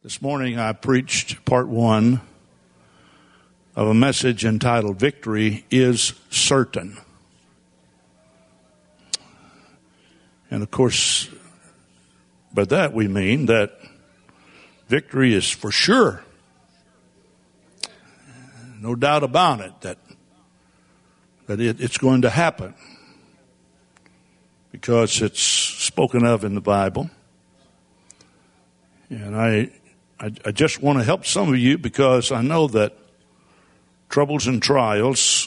This morning I preached part one of a message entitled Victory is Certain. And of course, by that we mean that victory is for sure. No doubt about it that it's going to happen because it's spoken of in the Bible. And I just want to help some of you because I know that troubles and trials,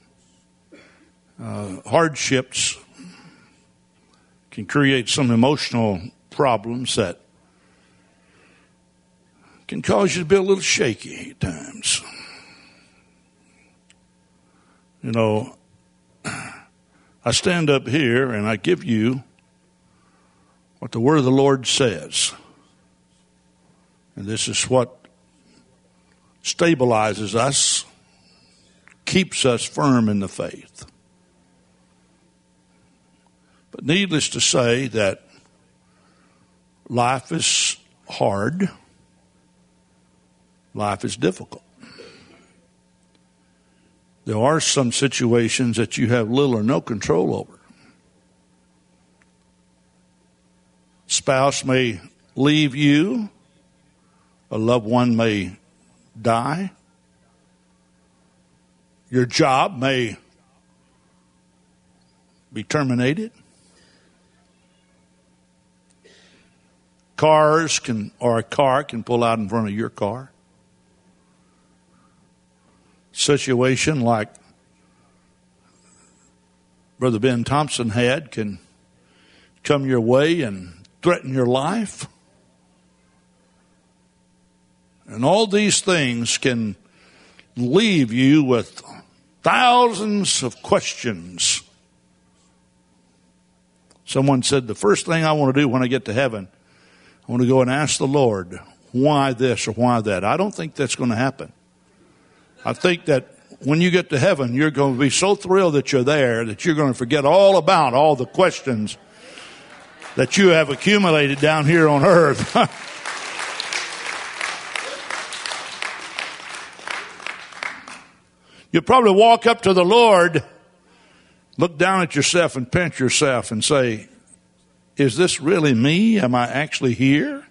hardships can create some emotional problems that can cause you to be a little shaky at times. You know, I stand up here and I give you what the Word of the Lord says. And this is what stabilizes us, keeps us firm in the faith. But needless to say that life is hard. Life is difficult. There are some situations that you have little or no control over. Spouse may leave you. A loved one may die. Your job may be terminated. A car can pull out in front of your car. Situation like Brother Ben Thompson had can come your way and threaten your life. And all these things can leave you with thousands of questions. Someone said, the first thing I want to do when I get to heaven, I want to go and ask the Lord, why this or why that? I don't think that's going to happen. I think that when you get to heaven, you're going to be so thrilled that you're there that you're going to forget all about all the questions that you have accumulated down here on earth. You'll probably walk up to the Lord, look down at yourself and pinch yourself and say, is this really me? Am I actually here?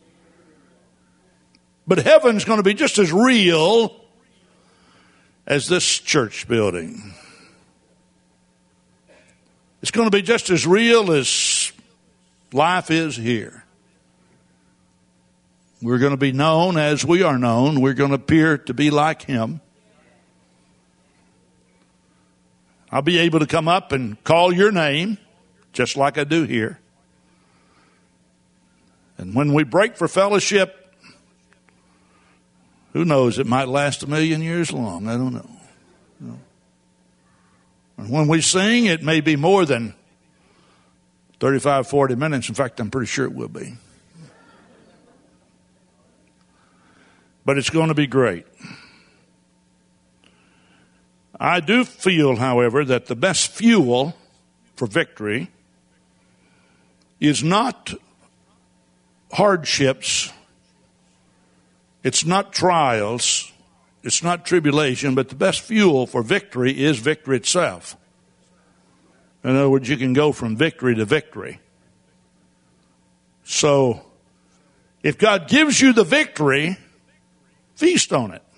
But heaven's going to be just as real as this church building. It's going to be just as real as life is here. We're going to be known as we are known. We're going to appear to be like Him. I'll be able to come up and call your name, just like I do here. And when we break for fellowship, who knows, it might last 1,000,000 years long. I don't know. And when we sing, it may be more than 35, 40 minutes. In fact, I'm pretty sure it will be. But it's going to be great. I do feel, however, that the best fuel for victory is not hardships, it's not trials, it's not tribulation, but the best fuel for victory is victory itself. In other words, you can go from victory to victory. So, if God gives you the victory, feast on it.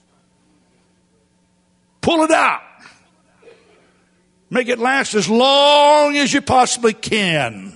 Pull it out. Make it last as long as you possibly can.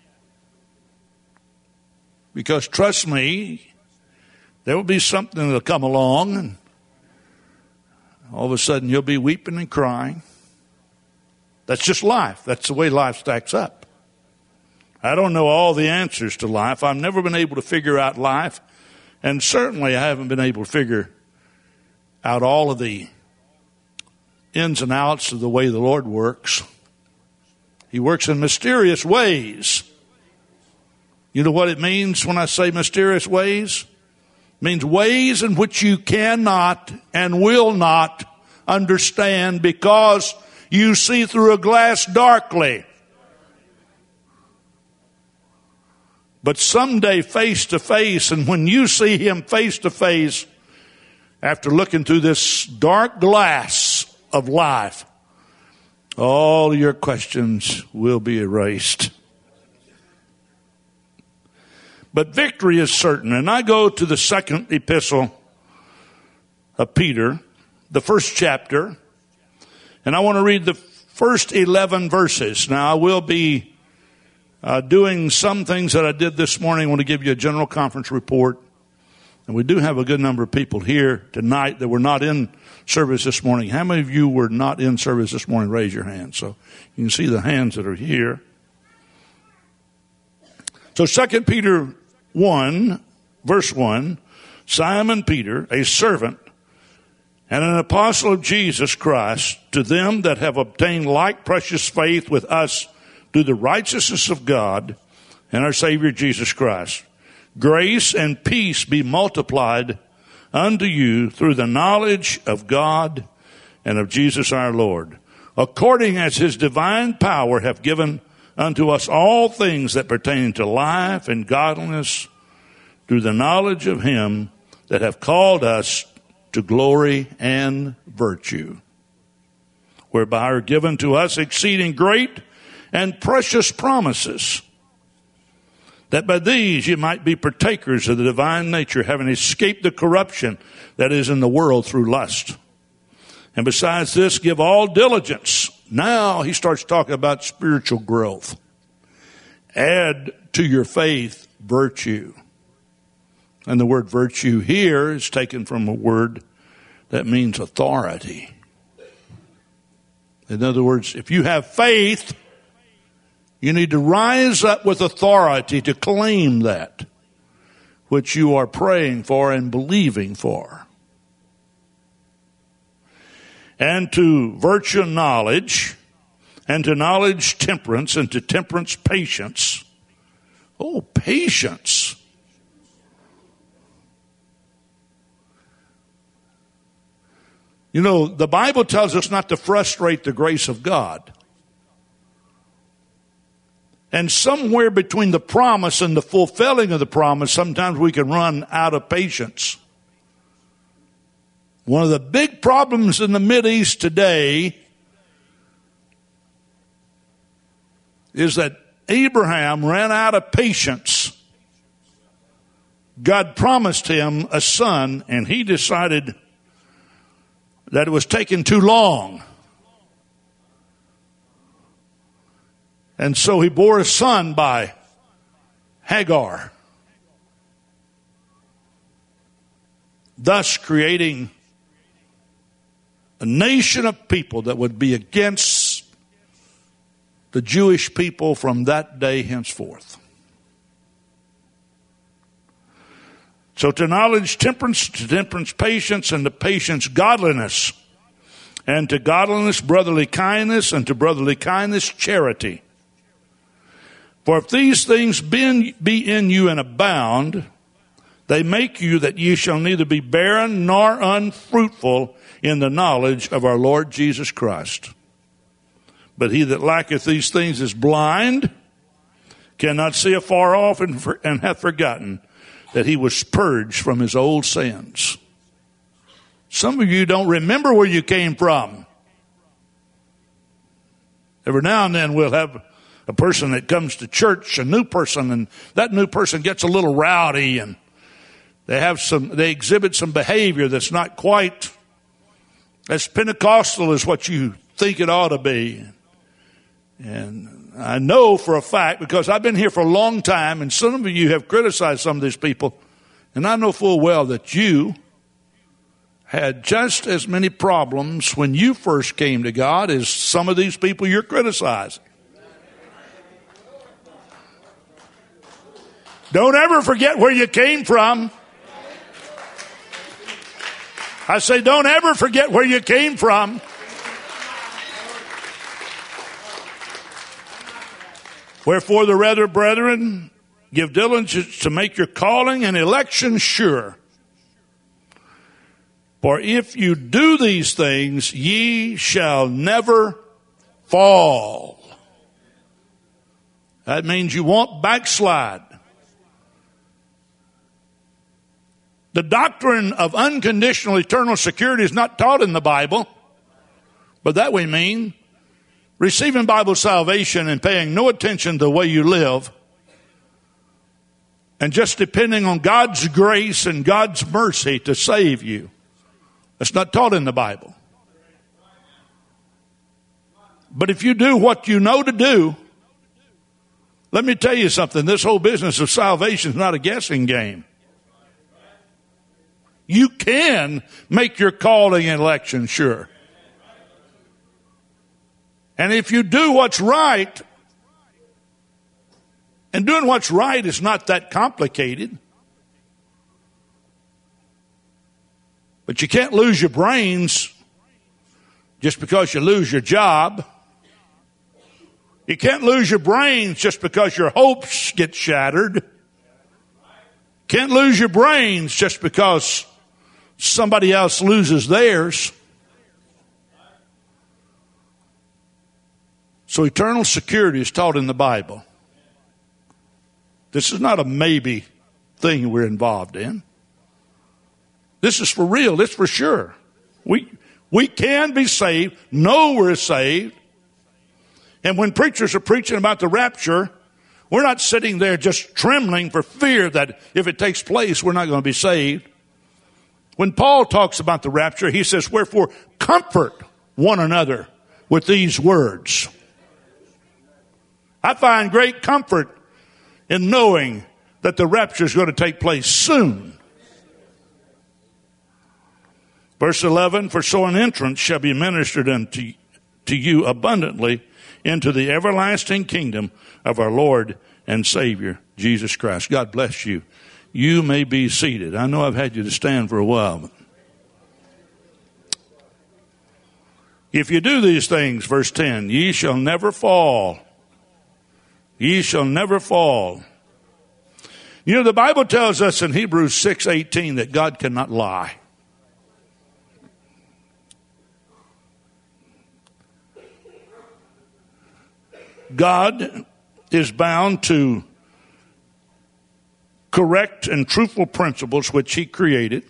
Because trust me, there will be something that'll come along and all of a sudden you'll be weeping and crying. That's just life. That's the way life stacks up. I don't know all the answers to life. I've never been able to figure out life. And certainly I haven't been able to figure out all of the ins and outs of the way the Lord works. He works in mysterious ways. You know what it means when I say mysterious ways? It means ways in which you cannot and will not understand because you see through a glass darkly. But someday face to face, and when you see him face to face, after looking through this dark glass of life, all your questions will be erased. But victory is certain. And I go to the second epistle of Peter, the first chapter, and I want to read the first 11 verses. Now, I will be doing some things that I did this morning. I want to give you a general conference report. And we do have a good number of people here tonight that were not in service this morning. How many of you were not in service this morning? Raise your hand so you can see the hands that are here. So 2 Peter 1, verse 1, Simon Peter, a servant and an apostle of Jesus Christ, to them that have obtained like precious faith with us through the righteousness of God and our Savior Jesus Christ. Grace and peace be multiplied unto you through the knowledge of God and of Jesus our Lord, according as his divine power hath given unto us all things that pertain to life and godliness, through the knowledge of him that hath called us to glory and virtue, whereby are given to us exceeding great and precious promises, that by these you might be partakers of the divine nature, having escaped the corruption that is in the world through lust. And besides this, give all diligence. Now he starts talking about spiritual growth. Add to your faith virtue. And the word virtue here is taken from a word that means authority. In other words, if you have faith, you need to rise up with authority to claim that which you are praying for and believing for. And to virtue knowledge, and to knowledge temperance, and to temperance patience. Oh, patience. You know, the Bible tells us not to frustrate the grace of God. And somewhere between the promise and the fulfilling of the promise, sometimes we can run out of patience. One of the big problems in the Mideast today is that Abraham ran out of patience. God promised him a son, and he decided that it was taking too long. And so he bore a son by Hagar, thus creating a nation of people that would be against the Jewish people from that day henceforth. So to knowledge temperance, to temperance patience, and to patience godliness, and to godliness brotherly kindness, and to brotherly kindness charity. For if these things be in you and abound, they make you that ye shall neither be barren nor unfruitful in the knowledge of our Lord Jesus Christ. But he that lacketh these things is blind, cannot see afar off, and hath forgotten that he was purged from his old sins. Some of you don't remember where you came from. Every now and then we'll have a person that comes to church, a new person, and that new person gets a little rowdy, and they exhibit some behavior that's not quite as Pentecostal as what you think it ought to be. And I know for a fact, because I've been here for a long time, and some of you have criticized some of these people, and I know full well that you had just as many problems when you first came to God as some of these people you're criticizing. Don't ever forget where you came from. I say, don't ever forget where you came from. Wherefore the rather, brethren, give diligence to make your calling and election sure. For if you do these things, ye shall never fall. That means you won't backslide. The doctrine of unconditional eternal security is not taught in the Bible, but that we mean receiving Bible salvation and paying no attention to the way you live and just depending on God's grace and God's mercy to save you. That's not taught in the Bible. But if you do what you know to do, let me tell you something. This whole business of salvation is not a guessing game. You can make your calling and election sure. And if you do what's right, and doing what's right is not that complicated, but you can't lose your brains just because you lose your job. You can't lose your brains just because your hopes get shattered. Can't lose your brains just because somebody else loses theirs. So eternal security is taught in the Bible. This is not a maybe thing we're involved in. This is for real. This is for sure. We can be saved, know we're saved. And when preachers are preaching about the rapture, we're not sitting there just trembling for fear that if it takes place, we're not going to be saved. When Paul talks about the rapture, he says, wherefore comfort one another with these words. I find great comfort in knowing that the rapture is going to take place soon. Verse 11, for so an entrance shall be ministered unto you abundantly into the everlasting kingdom of our Lord and Savior, Jesus Christ. God bless you. You may be seated. I know I've had you to stand for a while. But if you do these things, verse 10, ye shall never fall. Ye shall never fall. You know, the Bible tells us in Hebrews 6:18 that God cannot lie. God is bound to correct and truthful principles which he created.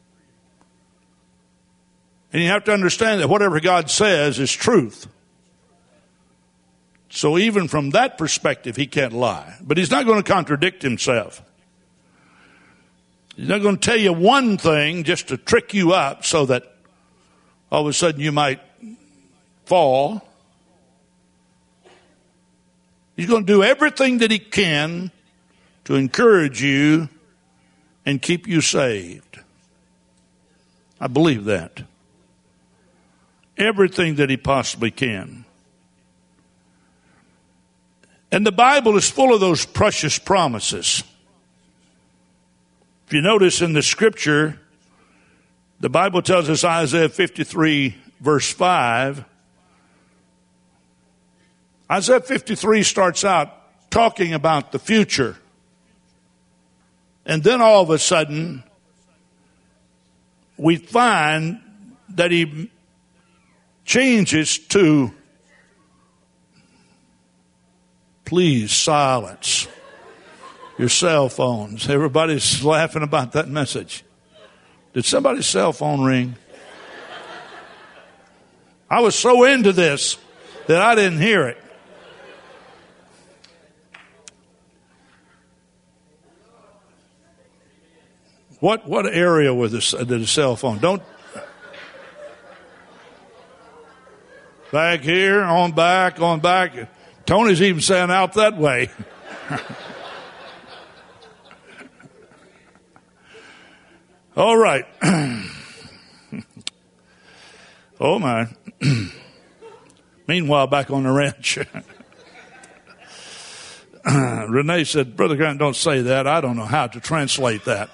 And you have to understand that whatever God says is truth. So even from that perspective, he can't lie. But he's not going to contradict himself. He's not going to tell you one thing just to trick you up so that all of a sudden you might fall. He's going to do everything that he can to encourage you and keep you saved. I believe that. Everything that he possibly can. And the Bible is full of those precious promises. If you notice in the scripture, the Bible tells us Isaiah 53 verse 5. Isaiah 53 starts out talking about the future. And then all of a sudden, we find that he changes to, please silence your cell phones. Everybody's laughing about that message. Did somebody's cell phone ring? I was so into this that I didn't hear it. What area was the cell phone? Don't. Back here, on back. Tony's even saying out that way. All right. Oh my. Meanwhile, back on the ranch. Renee said, Brother Grant, don't say that. I don't know how to translate that.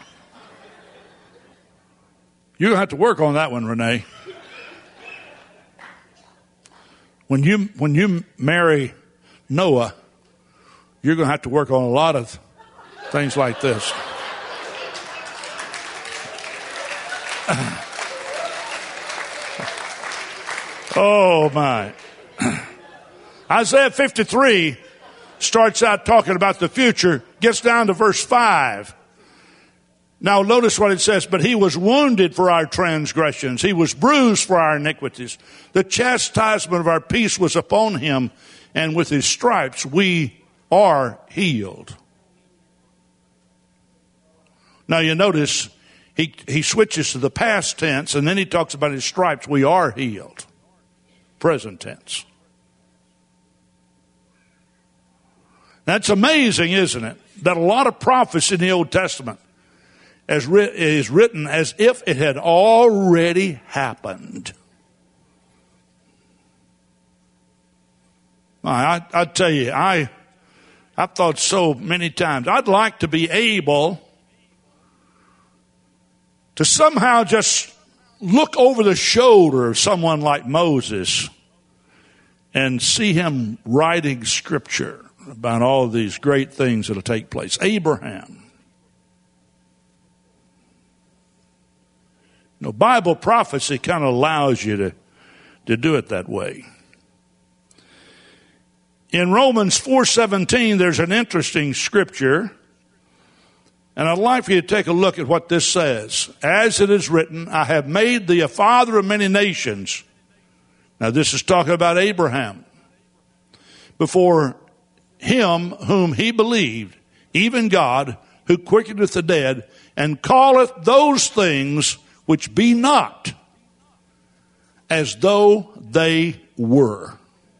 You're going to have to work on that one, Renee. When you marry Noah, you're going to have to work on a lot of things like this. Oh, my. Isaiah 53 starts out talking about the future, gets down to verse 5. Now notice what it says, but he was wounded for our transgressions. He was bruised for our iniquities. The chastisement of our peace was upon him, and with his stripes we are healed. Now you notice he switches to the past tense, and then he talks about his stripes. We are healed. Present tense. That's amazing, isn't it? That a lot of prophecy in the Old Testament is written as if it had already happened. I tell you, I've thought so many times, I'd like to be able to somehow just look over the shoulder of someone like Moses and see him writing scripture about all of these great things that will take place. Abraham. Bible prophecy kind of allows you to do it that way. In Romans 4:17, there's an interesting scripture, and I'd like for you to take a look at what this says. As it is written, I have made thee a father of many nations. Now this is talking about Abraham. Before him whom he believed, even God, who quickeneth the dead, and calleth those things which be not as though they were.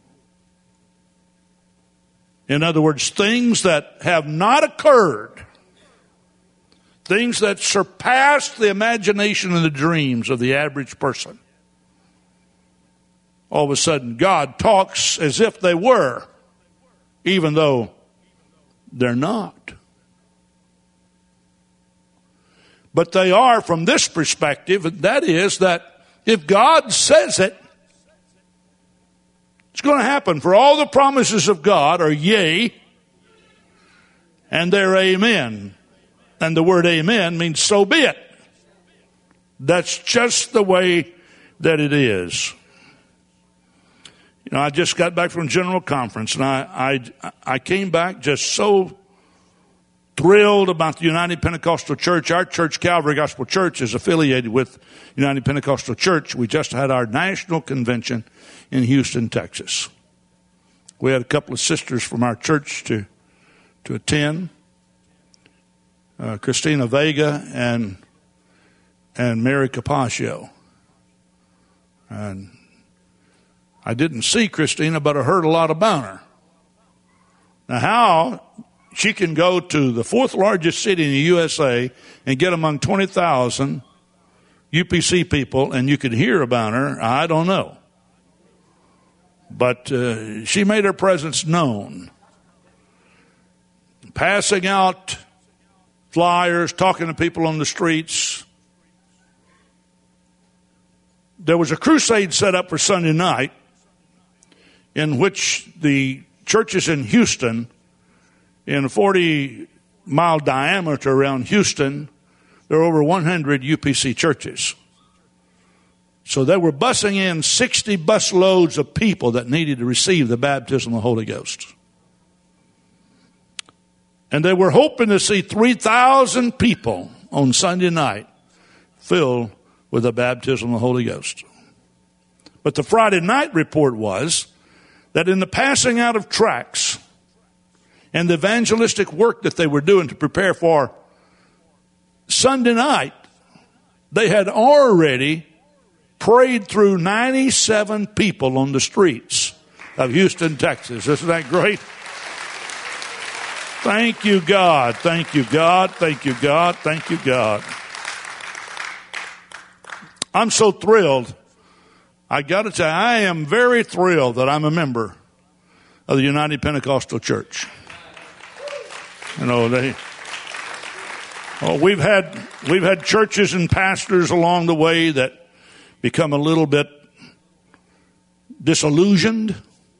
In other words, things that have not occurred, things that surpass the imagination and the dreams of the average person. All of a sudden, God talks as if they were, even though they're not. But they are from this perspective, and that is that if God says it, it's going to happen. For all the promises of God are yea, and they're amen. And the word amen means so be it. That's just the way that it is. I just got back from General Conference, and I came back just so thrilled about the United Pentecostal Church. Our church, Calvary Gospel Church, is affiliated with United Pentecostal Church. We just had our national convention in Houston, Texas. We had a couple of sisters from our church to attend. Christina Vega and Mary Capaccio. And I didn't see Christina, but I heard a lot about her. Now, how she can go to the fourth largest city in the USA and get among 20,000 UPC people and you could hear about her, I don't know. But she made her presence known. Passing out flyers, talking to people on the streets. There was a crusade set up for Sunday night in which the churches in Houston, in a 40-mile diameter around Houston, there are over 100 UPC churches. So they were busing in 60 bus loads of people that needed to receive the baptism of the Holy Ghost. And they were hoping to see 3,000 people on Sunday night filled with the baptism of the Holy Ghost. But the Friday night report was that in the passing out of tracts and the evangelistic work that they were doing to prepare for Sunday night, they had already prayed through 97 people on the streets of Houston, Texas. Isn't that great? Thank you, God. Thank you, God. Thank you, God. Thank you, God. I'm so thrilled. I got to tell you, I am very thrilled that I'm a member of the United Pentecostal Church. We've had churches and pastors along the way that become a little bit disillusioned.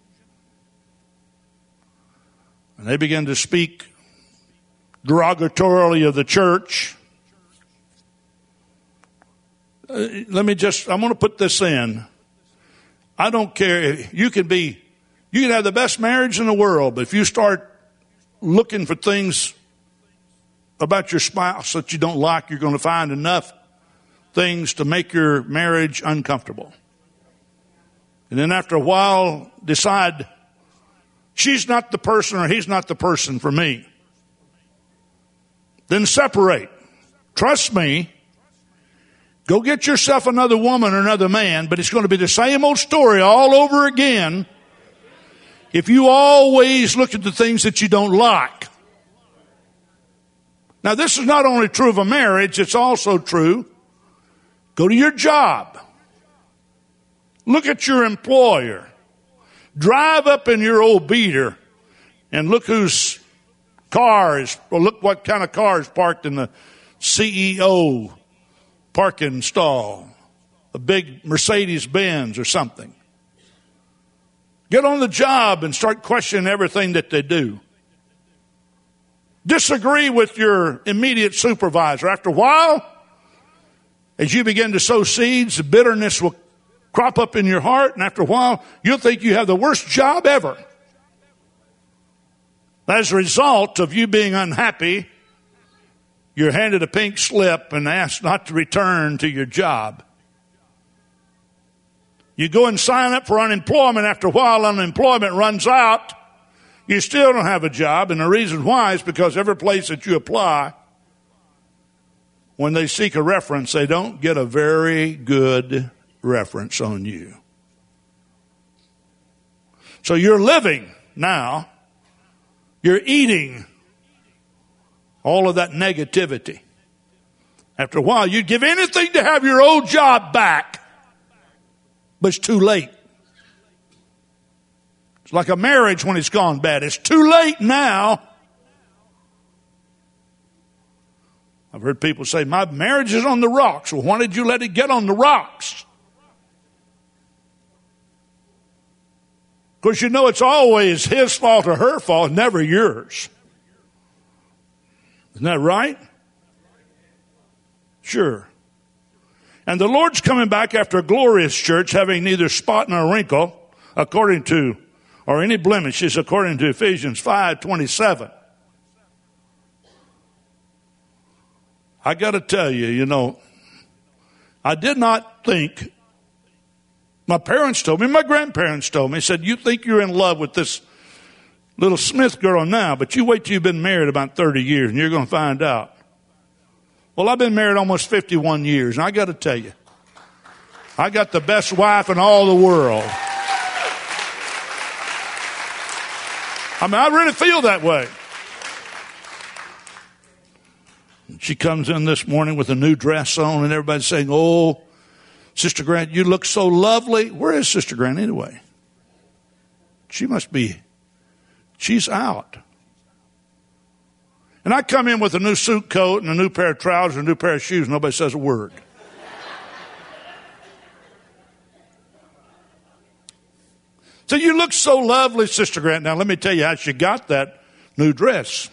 And they begin to speak derogatorily of the church. I'm going to put this in. I don't care. You can have the best marriage in the world, but if you start looking for things about your spouse that you don't like, you're going to find enough things to make your marriage uncomfortable. And then after a while, decide, she's not the person or he's not the person for me. Then separate. Trust me, go get yourself another woman or another man, but it's going to be the same old story all over again if you always look at the things that you don't like. Now, this is not only true of a marriage, it's also true. Go to your job. Look at your employer. Drive up in your old beater and look whose car is, or look what kind of car is parked in the CEO parking stall. A big Mercedes-Benz or something. Get on the job and start questioning everything that they do. Disagree with your immediate supervisor. After a while, as you begin to sow seeds, the bitterness will crop up in your heart, and after a while, you'll think you have the worst job ever. As a result of you being unhappy, you're handed a pink slip and asked not to return to your job. You go and sign up for unemployment. After a while, unemployment runs out. You still don't have a job, and the reason why is because every place that you apply, when they seek a reference, they don't get a very good reference on you. So you're living now. You're eating all of that negativity. After a while, you'd give anything to have your old job back, but it's too late. It's like a marriage when it's gone bad. It's too late now. I've heard people say, my marriage is on the rocks. Well, why did you let it get on the rocks? Because you know it's always his fault or her fault, never yours. Isn't that right? Sure. And the Lord's coming back after a glorious church, having neither spot nor wrinkle, according to, or any blemishes, according to Ephesians 5:27. I got to tell you, you know, I did not think, my parents told me, my grandparents told me, said, you think you're in love with this little Smith girl now, but you wait till you've been married about 30 years and you're going to find out. Well, I've been married almost 51 years, and I got to tell you, I got the best wife in all the world. I mean, I really feel that way. She comes in this morning with a new dress on, and everybody's saying, oh, Sister Grant, you look so lovely. Where is Sister Grant anyway? She must be, she's out. And I come in with a new suit coat and a new pair of trousers and a new pair of shoes. Nobody says a word. So you look so lovely, Sister Grant. Now let me tell you how she got that new dress.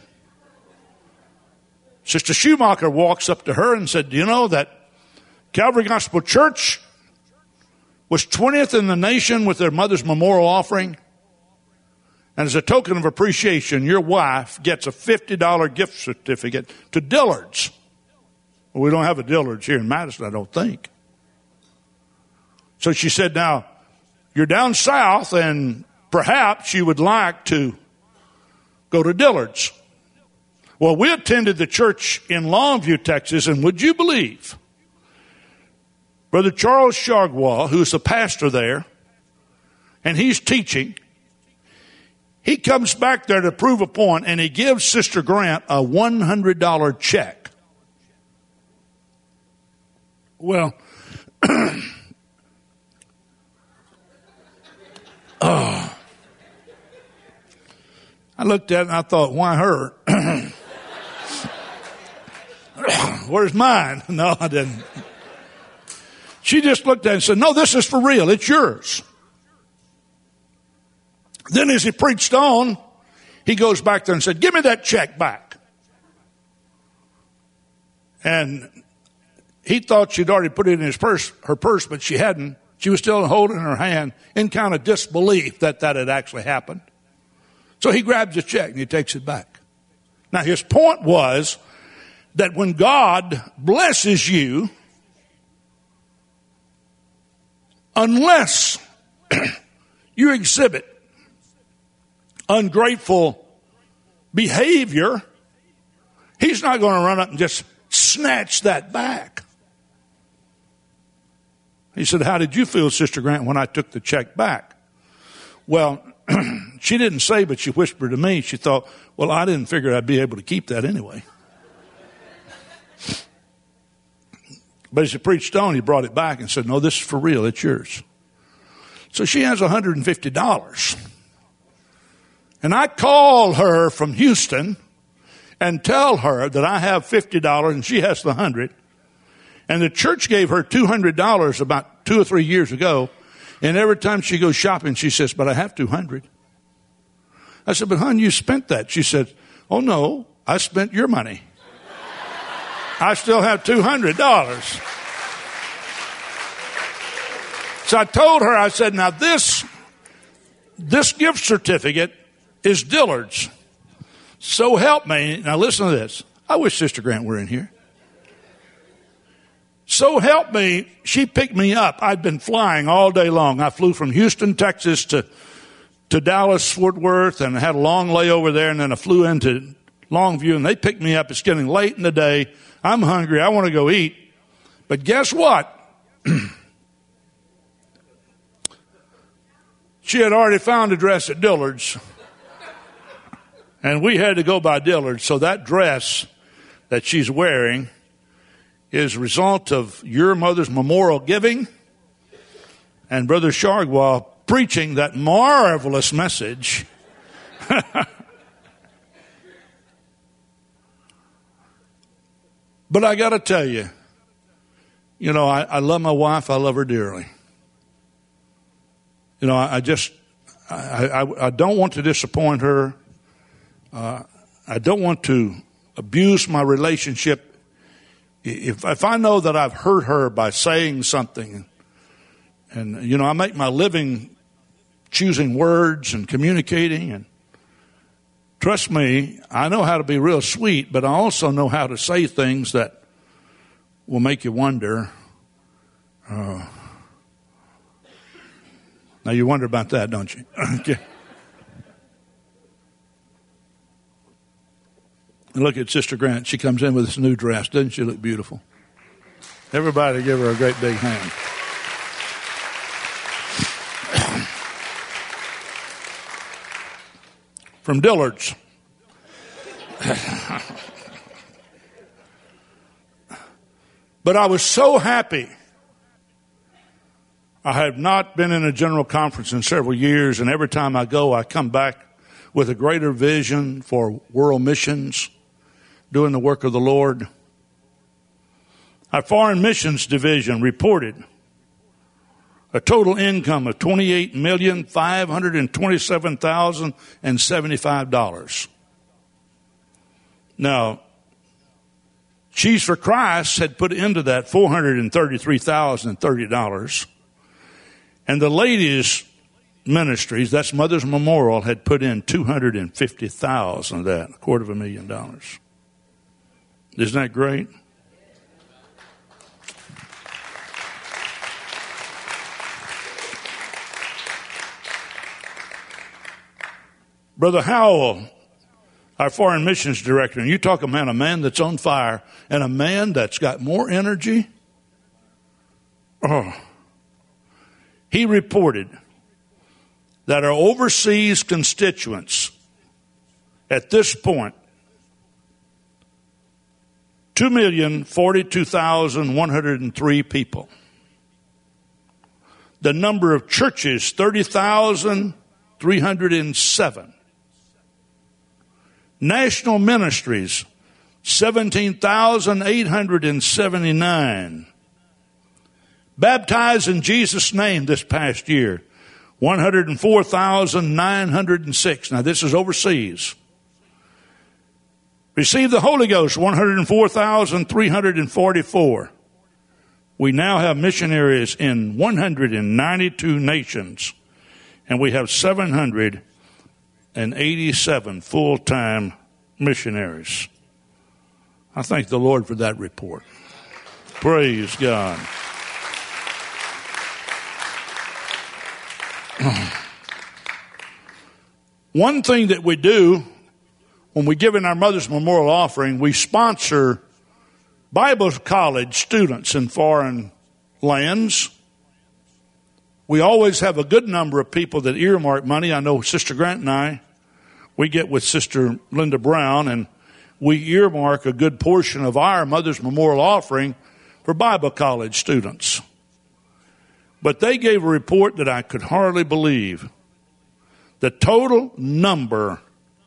Sister Schumacher walks up to her and said, do you know that Calvary Gospel Church was 20th in the nation with their mother's memorial offering? And as a token of appreciation, your wife gets a $50 gift certificate to Dillard's. Well, we don't have a Dillard's here in Madison, I don't think. So she said, now, you're down south and perhaps you would like to go to Dillard's. Well, we attended the church in Longview, Texas, and would you believe, Brother Charles Chargois, who's the pastor there, and he's teaching, he comes back there to prove a point, and he gives Sister Grant a $100 check. Well, I looked at it and I thought, why her? Where's mine? No, I didn't. She just looked at it and said, no, this is for real. It's yours. Then as he preached on, he goes back there and said, give me that check back. And he thought she'd already put it in her purse, but she hadn't. She was still holding it in her hand in kind of disbelief that had actually happened. So he grabs the check and he takes it back. Now his point was that when God blesses you, unless you exhibit ungrateful behavior, He's not going to run up and just snatch that back. He said, how did you feel, Sister Grant, when I took the check back? Well, she didn't say, but she whispered to me. She thought, well, I didn't figure I'd be able to keep that anyway. But as he preached on, he brought it back and said, no, this is for real. It's yours. So she has $150. And I call her from Houston and tell her that I have $50 and she has the 100. And the church gave her $200 about 2 or 3 years ago. And every time she goes shopping, she says, but I have 200. I said, but hon, you spent that. She said, oh no, I spent your money. I still have $200. So I told her, I said, now this gift certificate is Dillard's. So help me. Now listen to this. I wish Sister Grant were in here. So help me, she picked me up. I'd been flying all day long. I flew from Houston, Texas to Dallas, Fort Worth, and I had a long layover there, and then I flew into Longview, and they picked me up. It's getting late in the day. I'm hungry. I want to go eat. But guess what? She had already found a dress at Dillard's. And we had to go by Dillard's. So that dress that she's wearing is a result of your mother's memorial giving and Brother Shargwa preaching that marvelous message. But I got to tell you, I love my wife. I love her dearly. I don't want to disappoint her. I don't want to abuse my relationship. If I know that I've hurt her by saying something, and I make my living choosing words and communicating, and trust me, I know how to be real sweet, but I also know how to say things that will make you wonder. Now you wonder about that, don't you? Okay. Look at Sister Grant. She comes in with this new dress. Doesn't she look beautiful? Everybody give her a great big hand. From Dillard's. But I was so happy. I have not been in a general conference in several years, and every time I go, I come back with a greater vision for world missions, doing the work of the Lord. Our Foreign Missions Division reported a total income of $28,527,075. Now, Cheese for Christ had put into that $433,030. And the ladies' ministries, that's Mother's Memorial, had put in $250,000 of that, $250,000. Isn't that great? Brother Howell, our foreign missions director, and you talk about a man that's on fire and a man that's got more energy. He reported that our overseas constituents at this point, 2,042,103 people. The number of churches, 30,307. National ministries, 17,879. Baptized in Jesus' name this past year, 104,906. Now this is overseas. Received the Holy Ghost, 104,344. We now have missionaries in 192 nations, and we have 787 full-time missionaries. I thank the Lord for that report. Praise God. One thing that we do when we give in our Mother's Memorial Offering, we sponsor Bible college students in foreign lands. We always have a good number of people that earmark money. I know Sister Grant and I, we get with Sister Linda Brown, and we earmark a good portion of our Mother's Memorial Offering for Bible college students. But they gave a report that I could hardly believe. The total number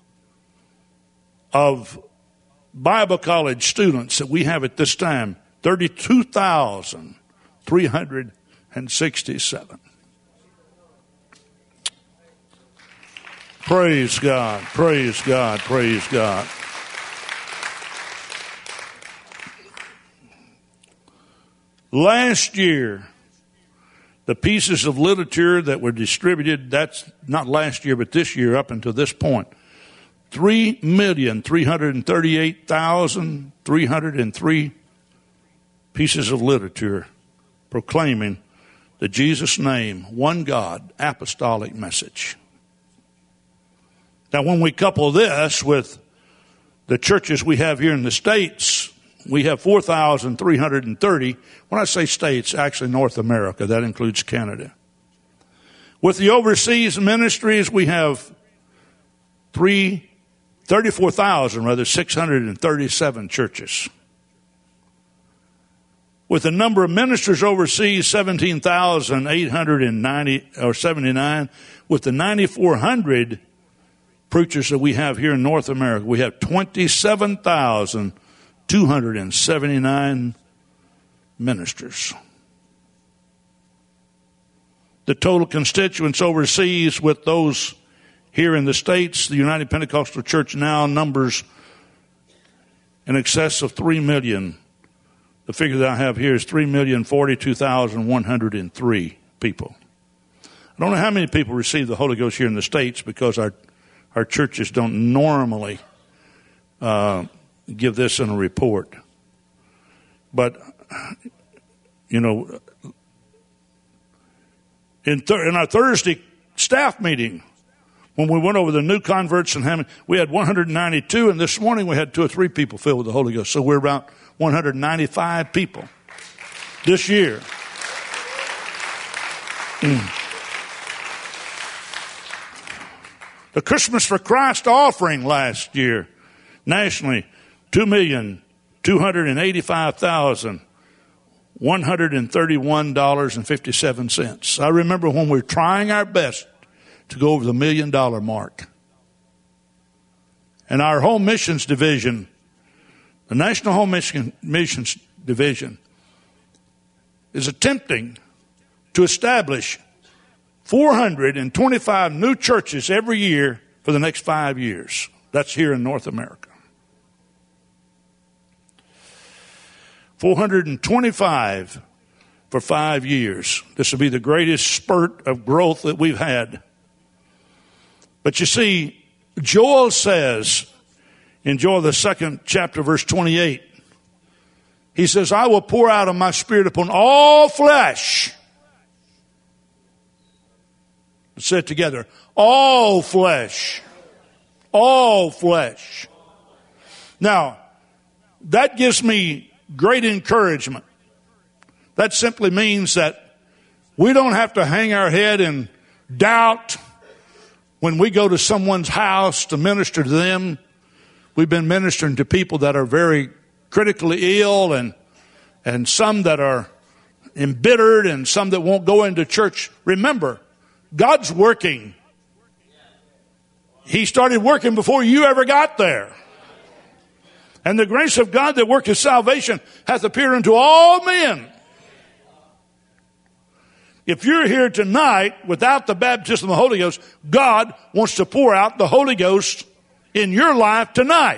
of Bible college students that we have at this time, 32,367. Praise God, praise God, praise God. Last year, the pieces of literature that were distributed, that's not last year, but this year up until this point, 3,338,303 pieces of literature proclaiming the Jesus name, one God, apostolic message. Now, when we couple this with the churches we have here in the States, we have 4,330. When I say states, actually North America, that includes Canada. With the overseas ministries, we have 34,637 churches. With the number of ministers overseas, 17,890 or 79. With the 9,400 preachers that we have here in North America, we have 27,279 ministers. The total constituents overseas with those here in the States, the United Pentecostal Church now numbers in excess of 3 million. The figure that I have here is 3,042,103 people. I don't know how many people receive the Holy Ghost here in the States because our churches don't normally give this in a report. But, you know, in our Thursday staff meeting, when we went over the new converts in Hammond, we had 192, and this morning we had 2 or 3 people filled with the Holy Ghost. So we're about 195 people this year. The Christmas for Christ offering last year, nationally, $2,285,131.57. I remember when we were trying our best to go over the $1 million mark. And our Home Missions Division, the National Home Missions Division, is attempting to establish 425 new churches every year for the next 5 years. That's here in North America. 425 for 5 years. This will be the greatest spurt of growth that we've had. But you see, Joel says in Joel the 2nd chapter, verse 28, he says, I will pour out of my spirit upon all flesh. Let's say it together. All flesh. All flesh. Now, that gives me great encouragement. That simply means that we don't have to hang our head in doubt when we go to someone's house to minister to them. We've been ministering to people that are very critically ill and some that are embittered and some that won't go into church. Remember, God's working. He started working before you ever got there. And the grace of God that worketh salvation hath appeared unto all men. If you're here tonight without the baptism of the Holy Ghost, God wants to pour out the Holy Ghost in your life tonight.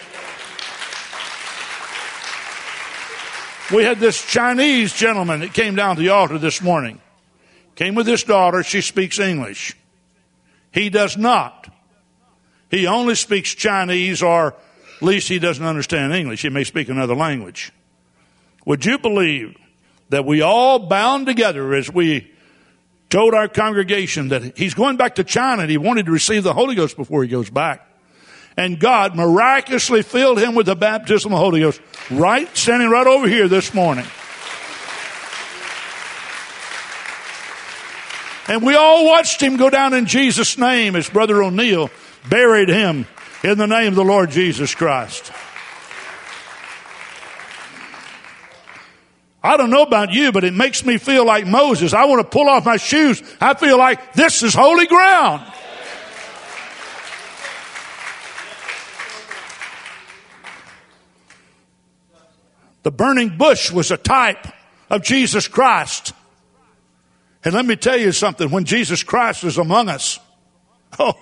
We had this Chinese gentleman that came down to the altar this morning. Came with his daughter. She speaks English. He does not. He only speaks Chinese or At least he doesn't understand English. He may speak another language. Would you believe that we all bound together as we told our congregation that he's going back to China and he wanted to receive the Holy Ghost before he goes back. And God miraculously filled him with the baptism of the Holy Ghost, standing right over here this morning. And we all watched him go down in Jesus' name as Brother O'Neill buried him in the name of the Lord Jesus Christ. I don't know about you, but it makes me feel like Moses. I want to pull off my shoes. I feel like this is holy ground. The burning bush was a type of Jesus Christ. And let me tell you something. When Jesus Christ is among us, on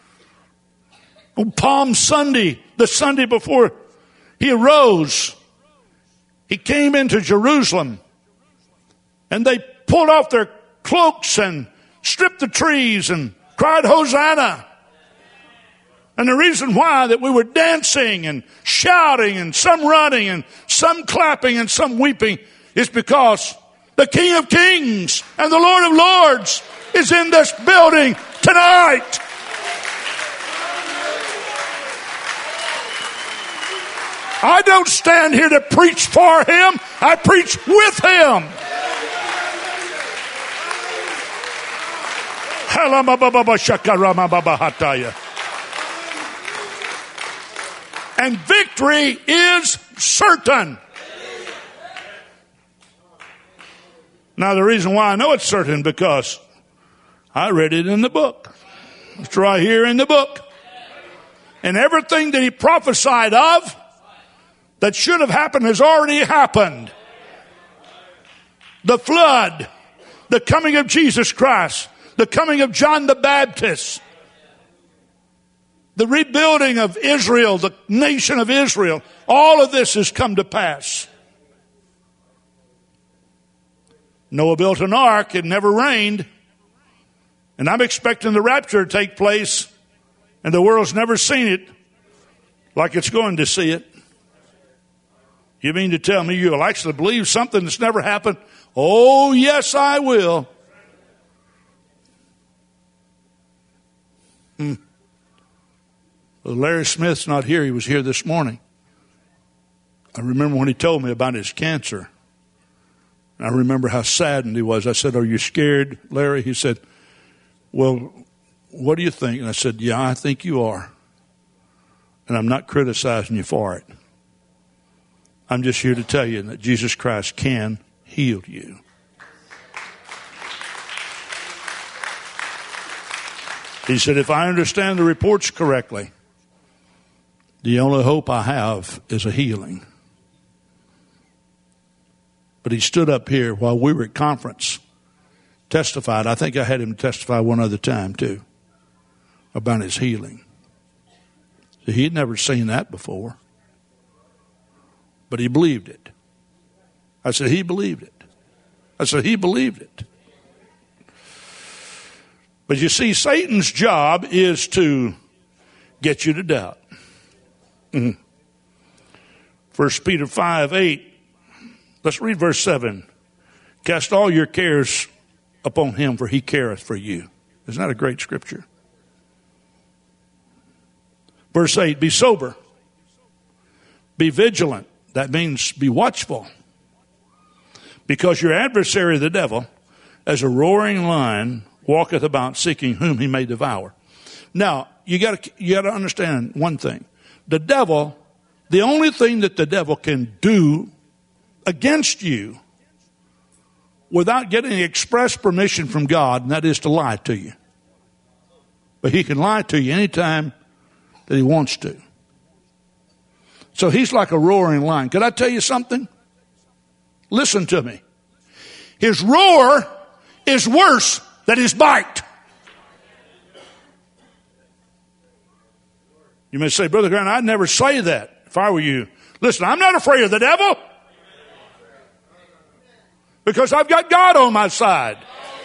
Palm Sunday, the Sunday before he arose, he came into Jerusalem and they pulled off their cloaks and stripped the trees and cried, Hosanna. And the reason why that we were dancing and shouting and some running and some clapping and some weeping is because the King of Kings and the Lord of Lords is in this building tonight. I don't stand here to preach for him. I preach with him. And victory is certain. Now, the reason why I know it's certain because I read it in the book. It's right here in the book. And everything that he prophesied of that should have happened has already happened. The flood, the coming of Jesus Christ, the coming of John the Baptist, the rebuilding of Israel, the nation of Israel, all of this has come to pass. Noah built an ark. It never rained. And I'm expecting the rapture to take place, and the world's never seen it like it's going to see it. You mean to tell me you'll actually believe something that's never happened? Oh, yes, I will. Well, Larry Smith's not here. He was here this morning. I remember when he told me about his cancer. I remember how saddened he was. I said, are you scared, Larry? He said, well, what do you think? And I said, yeah, I think you are. And I'm not criticizing you for it. I'm just here to tell you that Jesus Christ can heal you. He said, if I understand the reports correctly, the only hope I have is a healing. But he stood up here while we were at conference, testified. I think I had him testify one other time too about his healing. So he'd never seen that before. But he believed it. I said, he believed it. I said, he believed it. But you see, Satan's job is to get you to doubt. 1 Peter 5:8. Let's read verse 7. Cast all your cares upon him, for he careth for you. Isn't that a great scripture? Verse 8, be sober. Be vigilant. That means be watchful. Because your adversary, the devil, as a roaring lion, walketh about seeking whom he may devour. Now, you got to understand one thing. The devil, the only thing that the devil can do against you without getting express permission from God, and that is to lie to you. But he can lie to you anytime that he wants to. So he's like a roaring lion. Could I tell you something? Listen to me. His roar is worse than his bite. You may say, Brother Grant, I'd never say that if I were you. Listen, I'm not afraid of the devil because I've got God on my side.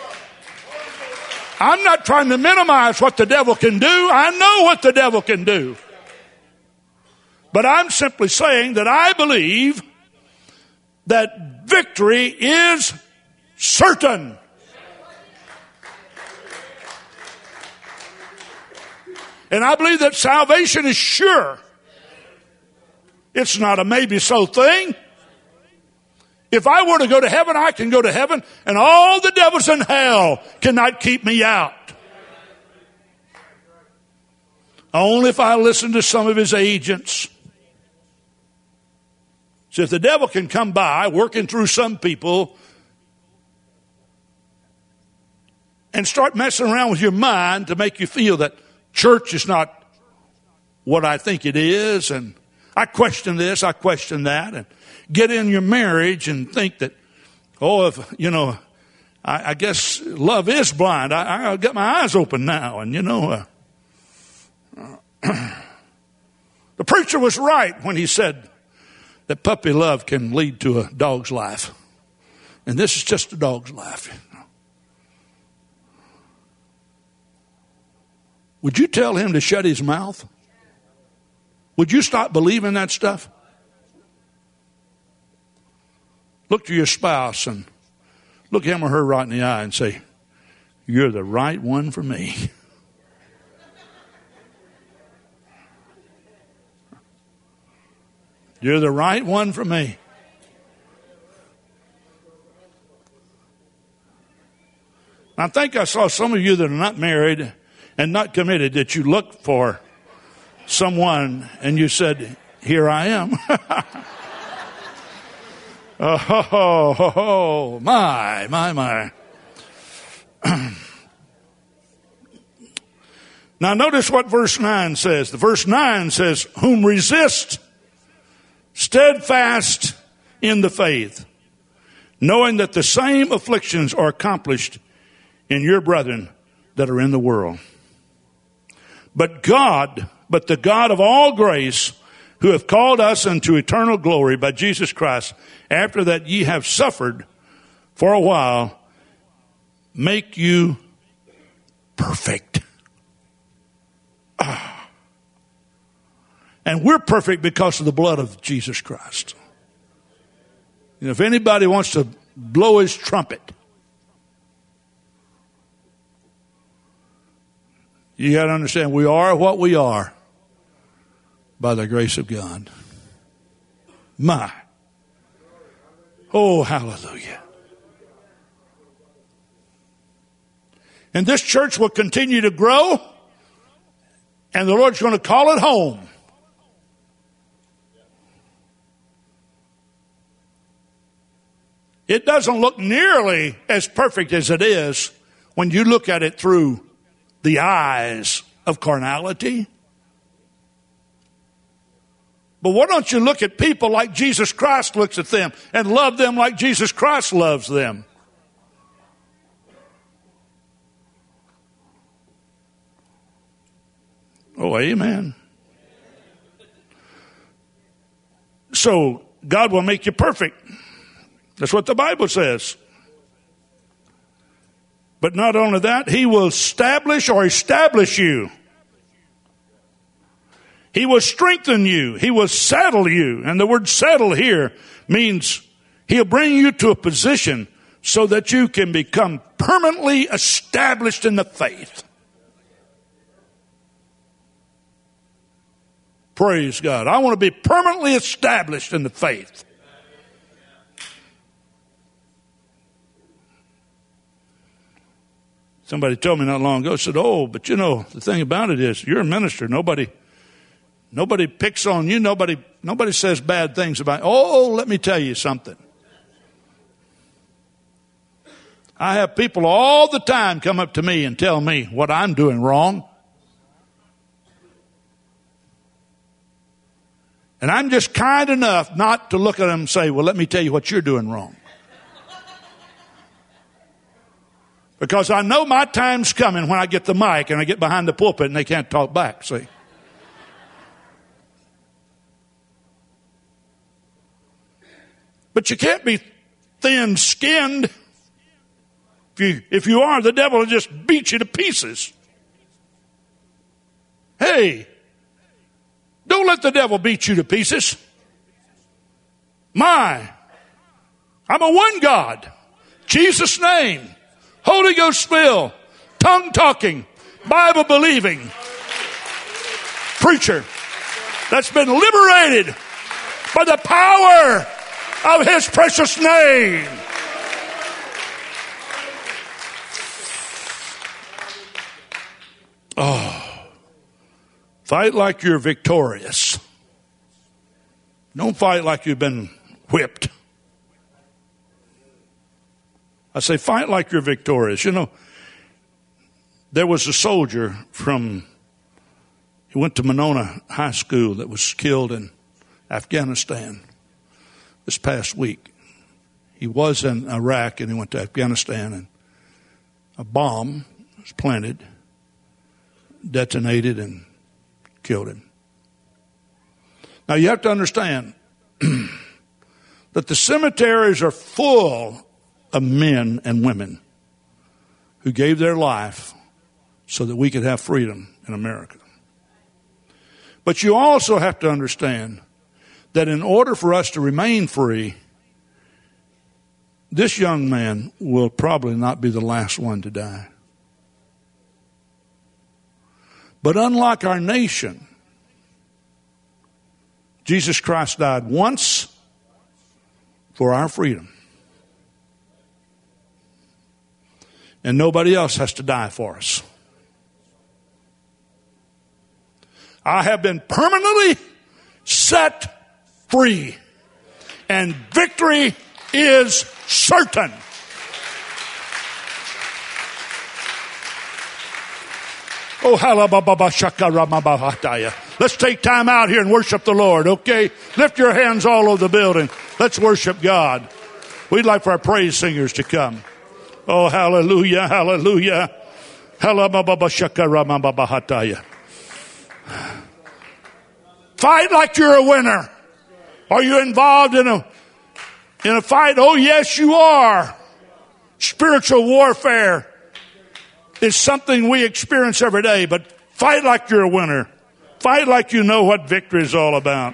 I'm not trying to minimize what the devil can do. I know what the devil can do. But I'm simply saying that I believe that victory is certain. And I believe that salvation is sure. It's not a maybe so thing. If I were to go to heaven, I can go to heaven, and all the devils in hell cannot keep me out. Only if I listen to some of his agents. So if the devil can come by working through some people and start messing around with your mind to make you feel that church is not what I think it is, and I question this, I question that, and get in your marriage and think that, I guess love is blind. I got my eyes open now, and the preacher was right when he said that puppy love can lead to a dog's life. And this is just a dog's life. Would you tell him to shut his mouth? Would you stop believing that stuff? Look to your spouse and look him or her right in the eye and say, "You're the right one for me." You're the right one for me. I think I saw some of you that are not married and not committed, that you looked for someone and you said, "Here I am." Oh, my. Now notice what verse 9 says. The verse 9 says, "Whom resist steadfast in the faith, knowing that the same afflictions are accomplished in your brethren that are in the world. But the God of all grace, who hath called us unto eternal glory by Jesus Christ, after that ye have suffered for a while, make you perfect." And we're perfect because of the blood of Jesus Christ. If anybody wants to blow his trumpet, you got to understand we are what we are by the grace of God. My. Oh, hallelujah. And this church will continue to grow, and the Lord's going to call it home. It doesn't look nearly as perfect as it is when you look at it through the eyes of carnality. But why don't you look at people like Jesus Christ looks at them and love them like Jesus Christ loves them? Oh, amen. So God will make you perfect. That's what the Bible says. But not only that, he will establish you. He will strengthen you. He will settle you. And the word settle here means he'll bring you to a position so that you can become permanently established in the faith. Praise God. I want to be permanently established in the faith. Somebody told me not long ago, said, but the thing about it is, you're a minister. Nobody picks on you. Nobody says bad things about you. Let me tell you something. I have people all the time come up to me and tell me what I'm doing wrong. And I'm just kind enough not to look at them and say, well, let me tell you what you're doing wrong. Because I know my time's coming when I get the mic and I get behind the pulpit and they can't talk back, see. But you can't be thin-skinned. If you are, the devil will just beat you to pieces. Hey, Don't let the devil beat you to pieces. I'm a one God. Jesus' name. Holy Ghost filled. Tongue talking. Bible believing. Preacher that's been liberated by the power of his precious name. Oh, fight like you're victorious. Don't fight like you've been whipped. I say fight like you're victorious. You know, there was a soldier he went to Monona High School that was killed in Afghanistan this past week. He was in Iraq and he went to Afghanistan, and a bomb was planted, detonated, and killed him. Now you have to understand that the cemeteries are full of men and women who gave their life so that we could have freedom in America. But you also have to understand that in order for us to remain free, this young man will probably not be the last one to die. But unlike our nation, Jesus Christ died once for our freedom. And nobody else has to die for us. I have been permanently set free, and victory is certain. Oh, let's take time out here and worship the Lord, okay? Lift your hands all over the building. Let's worship God. We'd like for our praise singers to come. Oh, hallelujah, hallelujah. Fight like you're a winner. Are you involved in a fight? Oh, yes, you are. Spiritual warfare is something we experience every day, but fight like you're a winner. Fight like you know what victory is all about.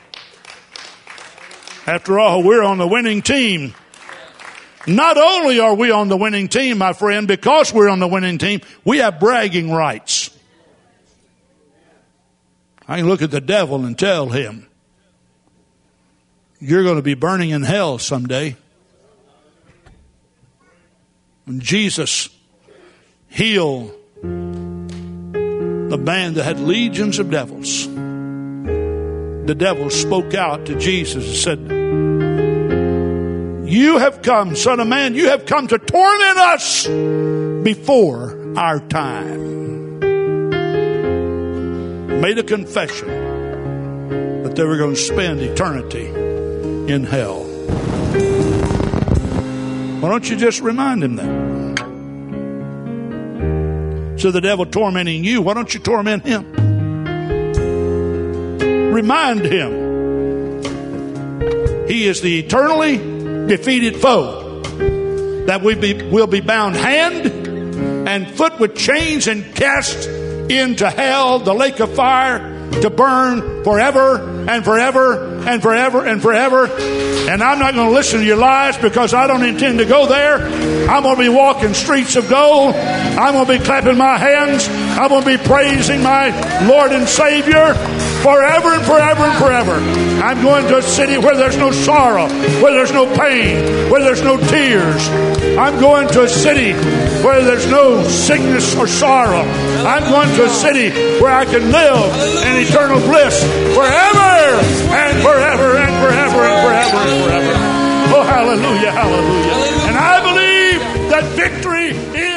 After all, we're on the winning team. Not only are we on the winning team, my friend, because we're on the winning team, we have bragging rights. I can look at the devil and tell him, you're going to be burning in hell someday. When Jesus healed the man that had legions of devils, the devil spoke out to Jesus and said, you have come, Son of Man, you have come to torment us before our time. Made a confession that they were going to spend eternity in hell. Why don't you just remind him that? So the devil tormenting you, why don't you torment him? Remind him he is the eternally defeated foe, that will be bound hand and foot with chains and cast into hell, the lake of fire, to burn forever and forever and forever and forever. And I'm not going to listen to your lies, because I don't intend to go there. I'm going to be walking streets of gold. I'm going to be clapping my hands. I'm going to be praising my Lord and Savior forever and forever and forever. I'm going to a city where there's no sorrow, where there's no pain, where there's no tears. I'm going to a city where there's no sickness or sorrow. I'm going to a city where I can live in eternal bliss forever and forever and forever and forever and forever. Oh, hallelujah, hallelujah. And I believe that victory is